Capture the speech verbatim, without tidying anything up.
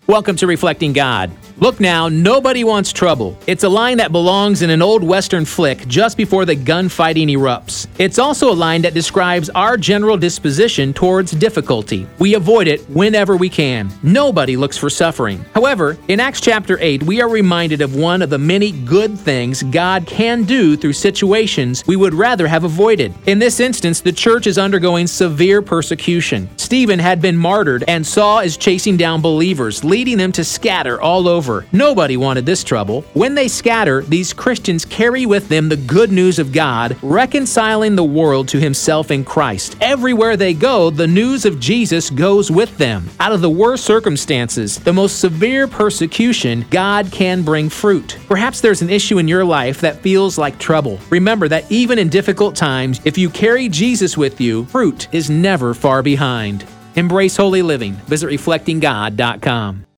Welcome to Reflecting God. Look now, nobody wants trouble. It's a line that belongs in an old Western flick just before the gunfighting erupts. It's also a line that describes our general disposition towards difficulty. We avoid it whenever we can. Nobody looks for suffering. However, in Acts chapter eight, we are reminded of one of the many good things God can do through situations we would rather have avoided. In this instance, the church is undergoing severe persecution. Stephen had been martyred, and Saul is chasing down believers, leading them to scatter all over. Nobody wanted this trouble. When they scatter, these Christians carry with them the good news of God, reconciling the world to Himself in Christ. Everywhere they go, the news of Jesus goes with them. Out of the worst circumstances, the most severe persecution, God can bring fruit. Perhaps there's an issue in your life that feels like trouble. Remember that even in difficult times, if you carry Jesus with you, fruit is never far behind. Embrace holy living. Visit reflecting god dot com.